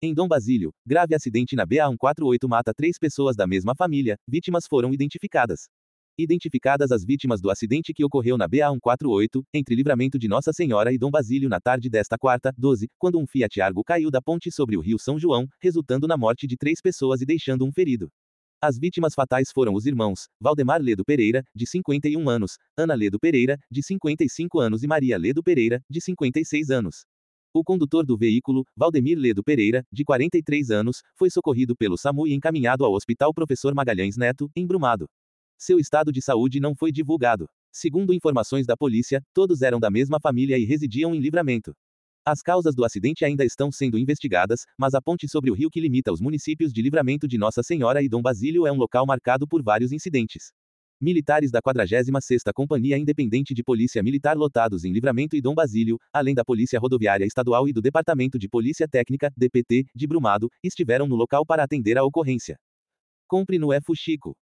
Em Dom Basílio, grave acidente na BA-148 mata 3 pessoas da mesma família, vítimas foram identificadas. Identificadas as vítimas do acidente que ocorreu na BA-148, entre Livramento de Nossa Senhora e Dom Basílio na tarde desta quarta, 12, quando um Fiat Argo caiu da ponte sobre o rio São João, resultando na morte de 3 pessoas e deixando um ferido. As vítimas fatais foram os irmãos, Valdemar Ledo Pereira, de 51 anos, Ana Ledo Pereira, de 55 anos e Maria Ledo Pereira, de 56 anos. O condutor do veículo, Valdemir Ledo Pereira, de 43 anos, foi socorrido pelo SAMU e encaminhado ao Hospital Professor Magalhães Neto, em Brumado. Seu estado de saúde não foi divulgado. Segundo informações da polícia, todos eram da mesma família e residiam em Livramento. As causas do acidente ainda estão sendo investigadas, mas a ponte sobre o rio que limita os municípios de Livramento de Nossa Senhora e Dom Basílio é um local marcado por vários incidentes. Militares da 46ª Companhia Independente de Polícia Militar lotados em Livramento e Dom Basílio, além da Polícia Rodoviária Estadual e do Departamento de Polícia Técnica, DPT, de Brumado, estiveram no local para atender a ocorrência. Compre no Fuxico.